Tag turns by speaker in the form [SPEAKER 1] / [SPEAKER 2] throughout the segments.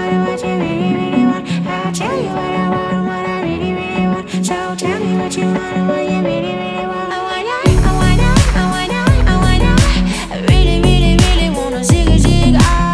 [SPEAKER 1] what you really, really want. I'll tell you what I want and what I really, really want. So tell me what you want and what you really, really want. I really, really, really wanna zig a zig.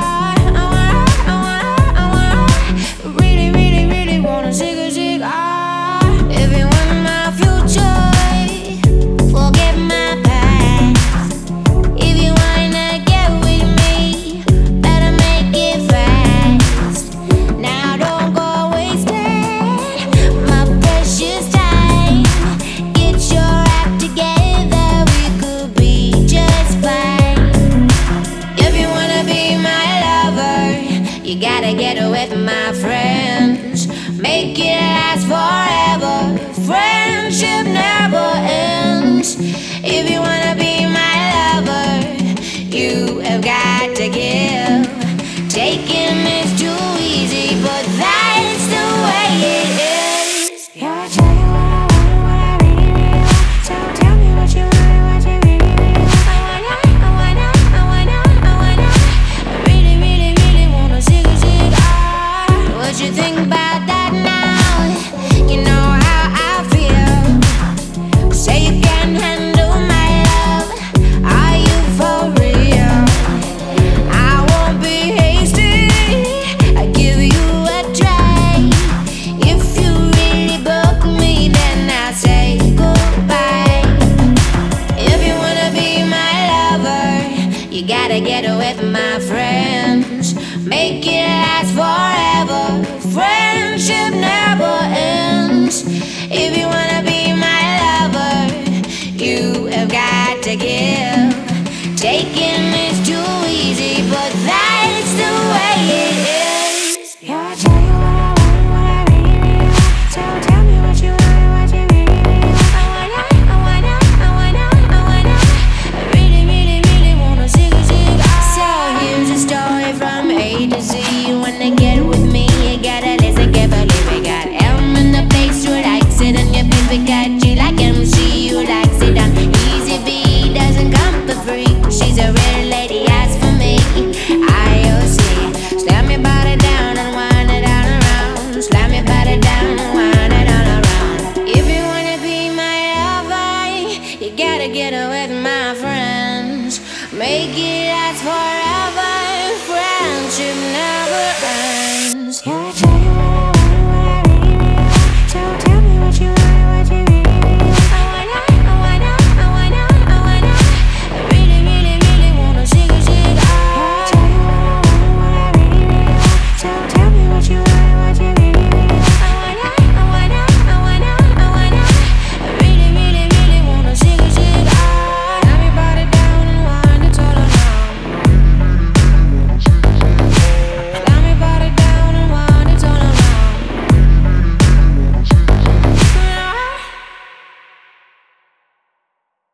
[SPEAKER 1] Really, really, really wanna zig a zig. If you want my future, forget my past. If you wanna get with me, better make it fast. Now don't go wasting my precious time. Get your act together, we could be just fine. If you wanna be my lover, you gotta get with my friends. Make it last forever. Friendship never ends. If you wanna be my lover, you have got to give. Taking is too easy, but